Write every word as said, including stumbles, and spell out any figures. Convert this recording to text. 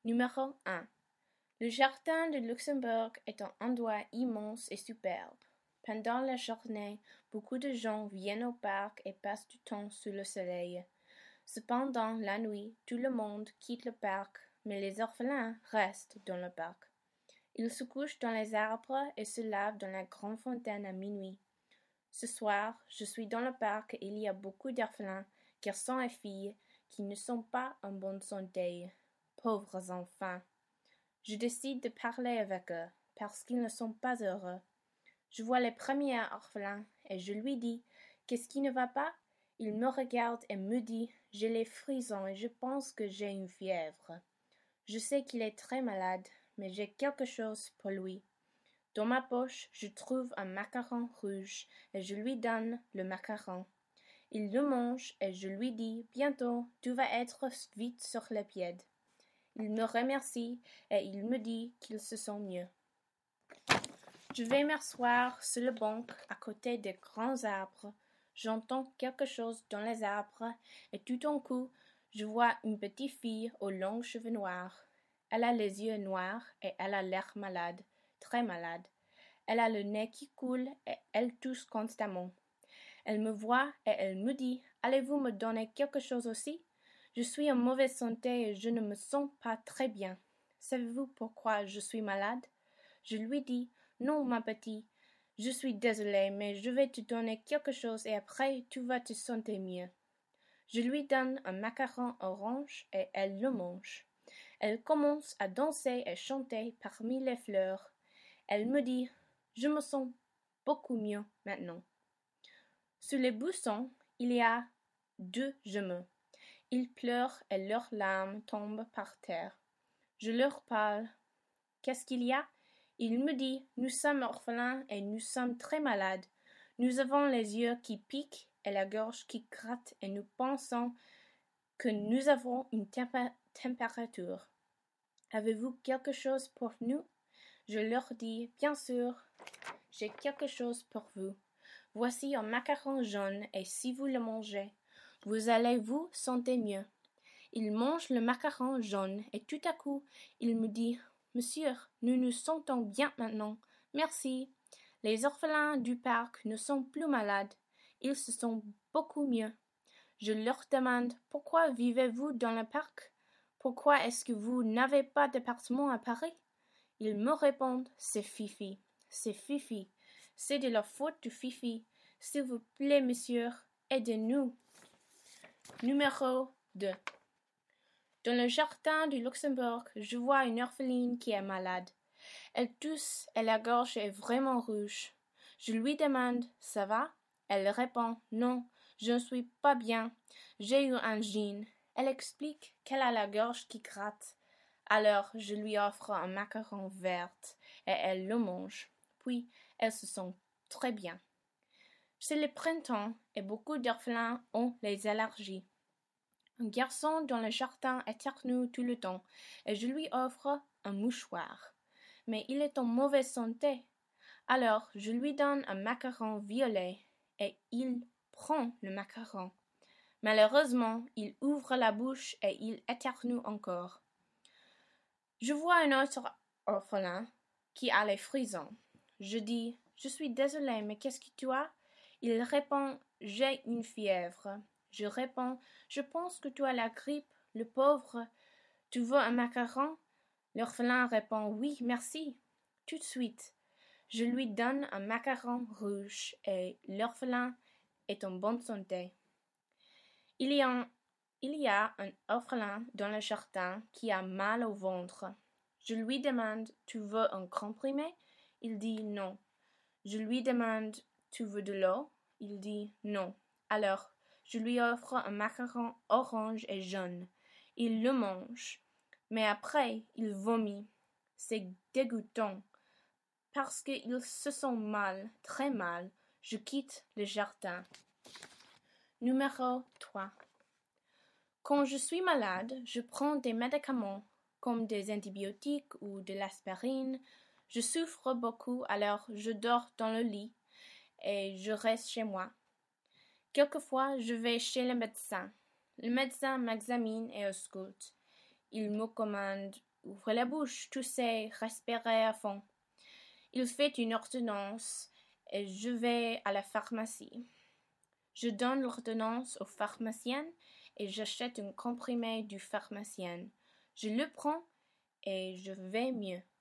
Numéro un. Le jardin de Luxembourg est un endroit immense et superbe. Pendant la journée, beaucoup de gens viennent au parc et passent du temps sous le soleil. Cependant, la nuit, tout le monde quitte le parc, mais les orphelins restent dans le parc. Ils se couchent dans les arbres et se lavent dans la grande fontaine à minuit. Ce soir, je suis dans le parc et il y a beaucoup d'orphelins, garçons et filles, qui ne sont pas en bonne santé. Pauvres enfants. Je décide de parler avec eux, parce qu'ils ne sont pas heureux. Je vois le premier orphelin et je lui dis « Qu'est-ce qui ne va pas ?» Il me regarde et me dit « J'ai les frissons et je pense que j'ai une fièvre. » Je sais qu'il est très malade, mais j'ai quelque chose pour lui. Dans ma poche, je trouve un macaron rouge et je lui donne le macaron. Il le mange et je lui dis « Bientôt, tu vas être vite sur les pieds. » Il me remercie et il me dit qu'il se sent mieux. Je vais m'asseoir sur le banc à côté des grands arbres. J'entends quelque chose dans les arbres et tout d'un coup, je vois une petite fille aux longs cheveux noirs. Elle a les yeux noirs et elle a l'air malade, très malade. Elle a le nez qui coule et elle tousse constamment. Elle me voit et elle me dit « Allez-vous me donner quelque chose aussi ? Je suis en mauvaise santé et je ne me sens pas très bien. Savez-vous pourquoi je suis malade ?» Je lui dis « Non, ma petite, je suis désolée, mais je vais te donner quelque chose et après tu vas te sentir mieux. » Je lui donne un macaron orange et elle le mange. Elle commence à danser et chanter parmi les fleurs. Elle me dit « Je me sens beaucoup mieux maintenant. » Sous les buissons, il y a deux jumeaux. Ils pleurent et leurs larmes tombent par terre. Je leur parle. « Qu'est-ce qu'il y a ?» Il me dit « Nous sommes orphelins et nous sommes très malades. Nous avons les yeux qui piquent et la gorge qui gratte et nous pensons que nous avons une temp- température. Avez-vous quelque chose pour nous ?» Je leur dis « Bien sûr, j'ai quelque chose pour vous. Voici un macaron jaune et si vous le mangez, vous allez vous sentir mieux. » Il mange le macaron jaune et tout à coup, il me dit « Monsieur, nous nous sentons bien maintenant. Merci. Les orphelins du parc ne sont plus malades. Ils se sentent beaucoup mieux. » Je leur demande « Pourquoi vivez-vous dans le parc? Pourquoi est-ce que vous n'avez pas d'appartement à Paris ?» Ils me répondent « C'est Fifi. C'est Fifi. C'est de la faute de Fifi. S'il vous plaît, monsieur, aidez-nous. » Numéro deux. Dans le jardin du Luxembourg, je vois une orpheline qui est malade. Elle tousse et la gorge est vraiment rouge. Je lui demande « Ça va ?» Elle répond « Non, je ne suis pas bien. J'ai eu un angine. » Elle explique qu'elle a la gorge qui gratte. Alors je lui offre un macaron vert et elle le mange. Puis elle se sent très bien. C'est le printemps et beaucoup d'orphelins ont les allergies. Un garçon dans le jardin éternue tout le temps et je lui offre un mouchoir. Mais il est en mauvaise santé. Alors je lui donne un macaron violet et il prend le macaron. Malheureusement, il ouvre la bouche et il éternue encore. Je vois un autre orphelin qui a les frissons. Je dis « Je suis désolée, mais qu'est-ce que tu as ?» Il répond « J'ai une fièvre. » Je réponds « Je pense que tu as la grippe, le pauvre. Tu veux un macaron ?» L'orphelin répond « Oui, merci. » Tout de suite, je lui donne un macaron rouge et l'orphelin est en bonne santé. Il y a un, il y a un orphelin dans le jardin qui a mal au ventre. Je lui demande « Tu veux un comprimé ?» Il dit « Non. » Je lui demande « Tu veux de l'eau ?» Il dit « Non. » Alors, je lui offre un macaron orange et jaune. Il le mange, mais après, il vomit. C'est dégoûtant. Parce qu'il se sent mal, très mal, je quitte le jardin. Numéro trois. Quand je suis malade, je prends des médicaments, comme des antibiotiques ou de l'aspirine. Je souffre beaucoup, alors je dors dans le lit et je reste chez moi. Quelquefois, je vais chez le médecin. Le médecin m'examine et ausculte. Il me commande ouvrez la bouche, toussez, respirez à fond. Il fait une ordonnance et je vais à la pharmacie. Je donne l'ordonnance au pharmacien et j'achète un comprimé du pharmacien. Je le prends et je vais mieux.